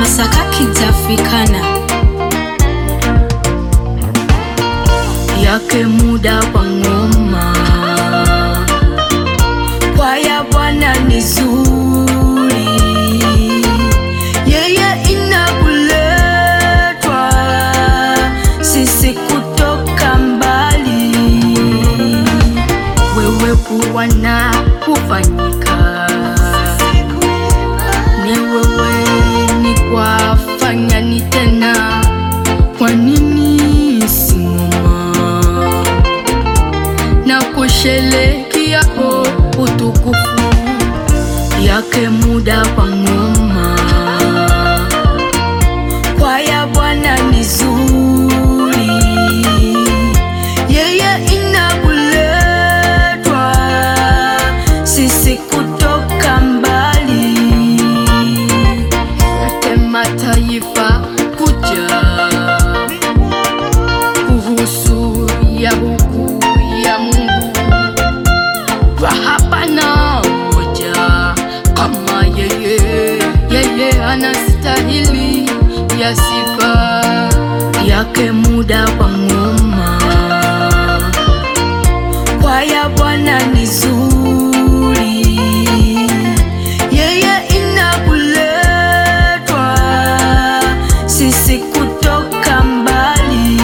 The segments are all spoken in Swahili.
Masaka Kids Africana. Yake muda kwa ngoma, kwa ya Bwana ni zuri, yeye inakuletwa sisi kutoka mbali, wewe kuwa na kufanyika, ni wewe ni kwa fanya ni tena, kwa nini singoma na kusherehekea utukufu yake muda kwa ngoma, kwa ya Bwana ni zuri, yeye inakuletwa sisi kutoka mbali, yote mataifa kuja kuhusu ya huku ya Mungu, wa hapana moja kama yeye, yeye anastahili ya sifa yake muda kwa ngoma, kwa ya Bwana ni zuri, yeye inakuletwa sisi kutoka mbali.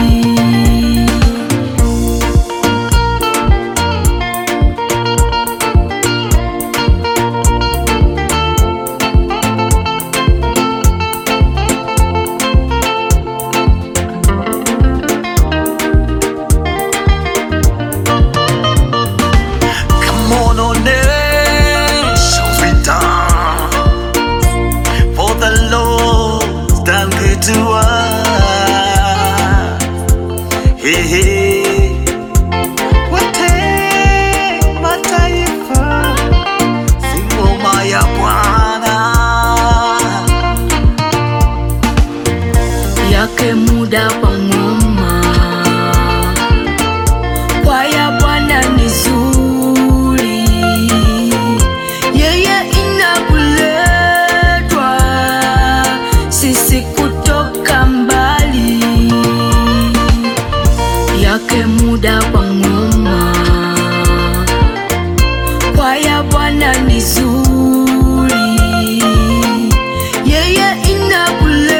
Wote mataifa singoma ya Bwana, yake muda kwa ngoma, kwa ya Bwana ni zuri, yeye inakuletwa sisi kutoka mbali, yake muda kwa ngoma, kwa ya Bwana ni zuri, yeye inakuletwa